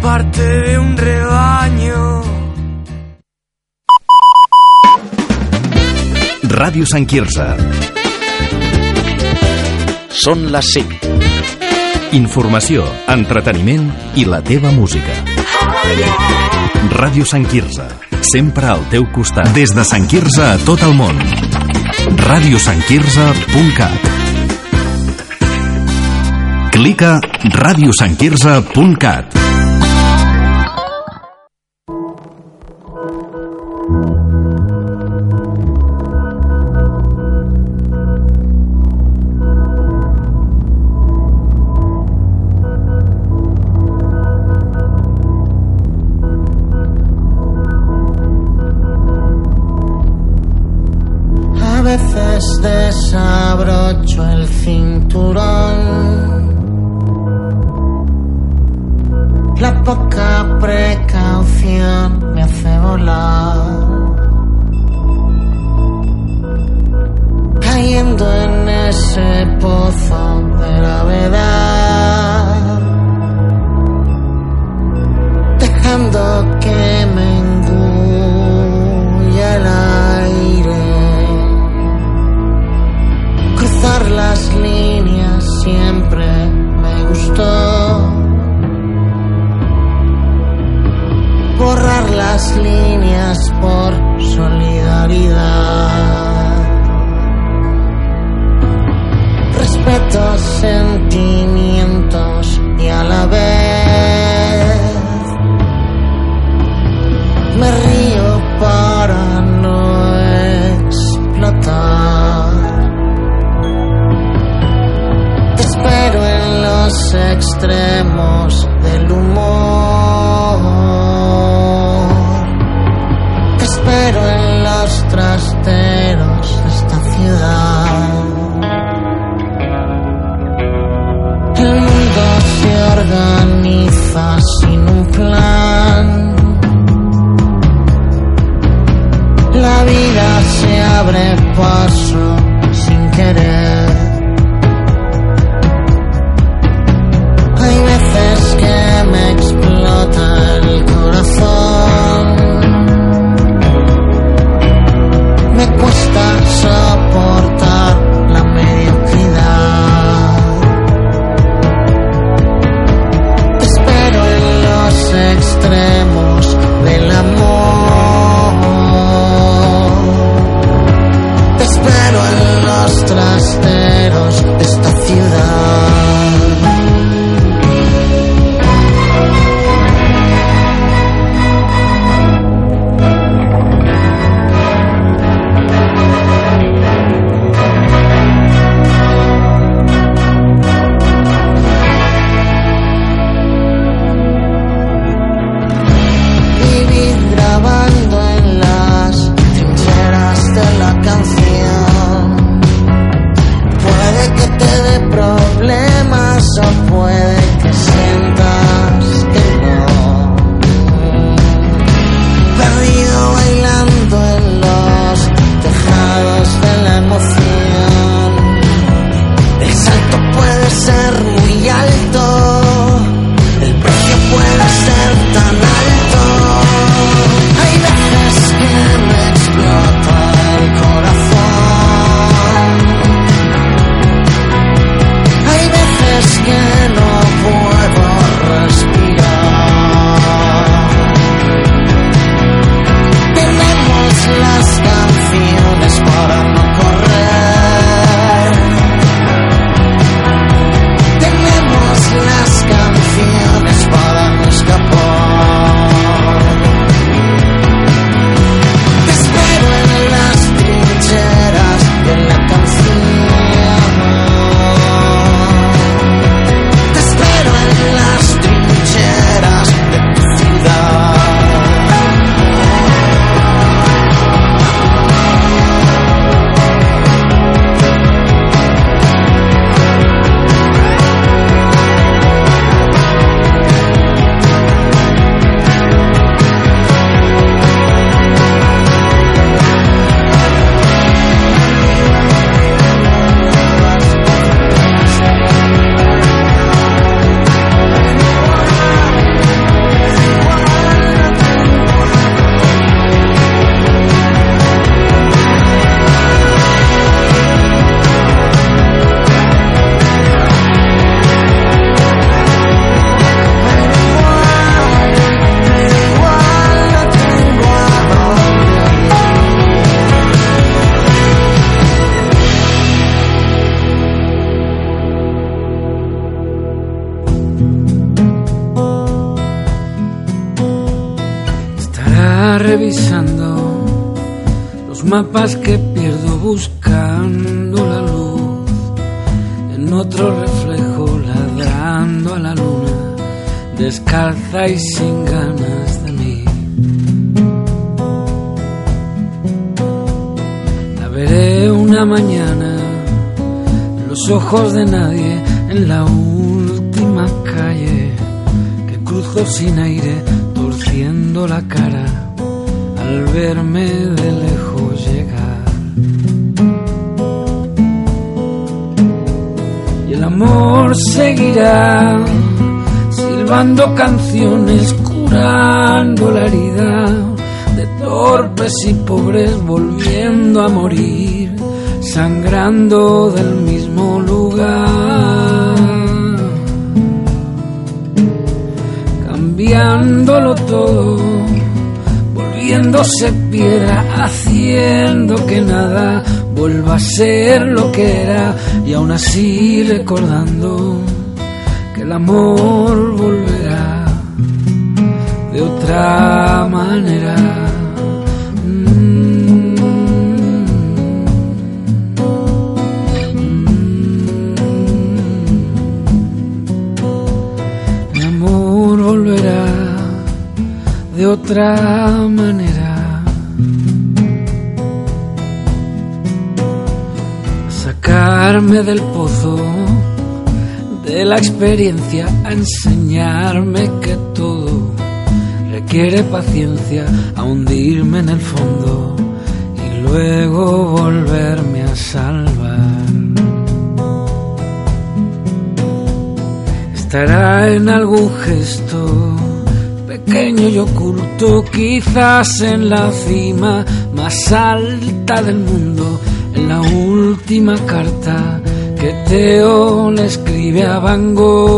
parte de un rebaño. Ràdio Sant Quirze. Són les 5. Informació, entreteniment i la teva música. Ràdio Sant Quirze, sempre al teu costat. Des de Sant Quirze a tot el món. radiosantquirze.cat. Clica radiosantquirze.cat. A veces desabrocho el cinturón. La poca precaución me hace volar, cayendo en ese pozo de gravedad, dejando que me engulle el aire. Cruzar las líneas siempre me gustó. Borrar las líneas por solidaridad. Respeto sentimientos y a la vez me río para no explotar. Te espero en los extremos del humor. Te espero en los trasteros de esta ciudad. El mundo se organiza sin un plan. La vida se abre paso sin querer. Hay veces que me explota el corazón. Me cuesta soportar la mediocridad. Te espero en los extremos del amor. Te espero en los trasteros de esta ciudad. revisando los mapas que pierdo buscando la luz, en otro reflejo ladrando a la luna, descalza y sin ganas de mí. La veré una mañana en los ojos de nadie, en la última calle que cruzo sin aire, torciendo la cara al verme de lejos llegar. Y el amor seguirá silbando canciones, curando la herida de torpes y pobres, volviendo a morir, sangrando del mismo lugar, cambiándolo todo, volviéndose piedra, haciendo que nada vuelva a ser lo que era, y aún así recordando que el amor volverá de otra manera. El amor volverá de otra manera, a sacarme del pozo de la experiencia, a enseñarme que todo requiere paciencia, a hundirme en el fondo y luego volverme a salvar. Estará en algún gesto pequeño y oculto, quizás en la cima más alta del mundo, en la última carta que Teo le escribe a Van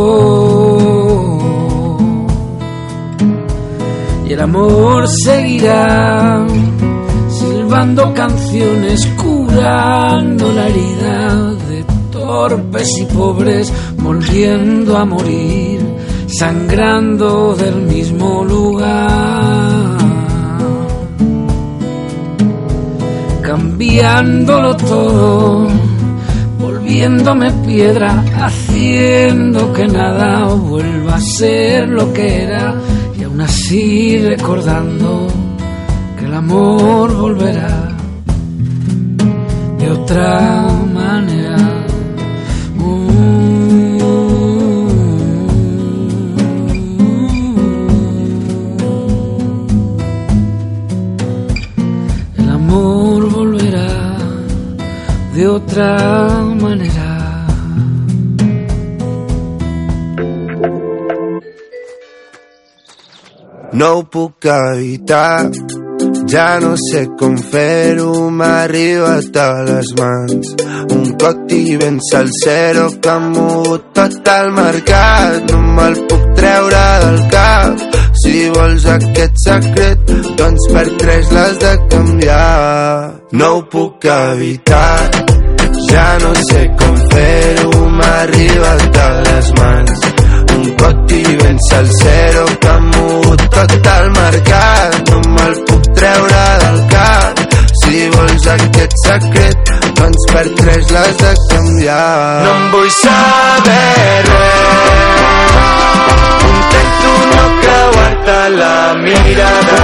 Gogh. Y el amor seguirá silbando canciones, curando la herida de torpes y pobres, volviendo a morir, sangrando del mismo lugar, cambiándolo todo, volviéndome piedra, haciendo que nada vuelva a ser lo que era, y aún así recordando que el amor volverá de otra manera. El amor volverá de otra manera. No ho puc evitar, ja no sé com fer-ho, m'ha arribat a les mans un còctel ben salsero que ha mogut tot el mercat. No me'l puc treure del cap, si vols aquest secret, doncs per 3 l'has de canviar. No ho puc evitar, ja no sé com fer-ho, m'ha arribat a les mans un còctel ben salsero que ha mogut tot el mercat. No me'l puc treure del cap, si vols aquest secret, doncs per 3 l'has de canviar. No em vull saber res, intento no creuar-te la mirada,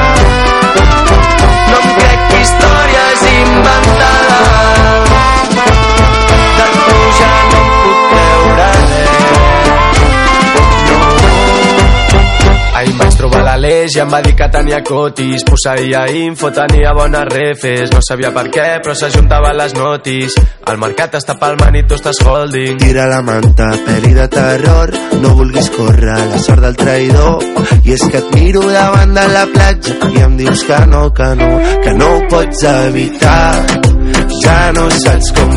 no em crec històries inventades, de tu ja no em puc treure res. Ahir vaig trobar l'Aleix i em va dir que tenia cotis, posseïa info, tenia bones refes, no sabia per què però s'ajuntaven les notis, el mercat està palmant i tu estàs holding. Tira la manta, pel·li de terror, no vulguis córrer la sort del traïdor, i és que et miro davant de la platja i em dius que no ho pots evitar. Ja no saps com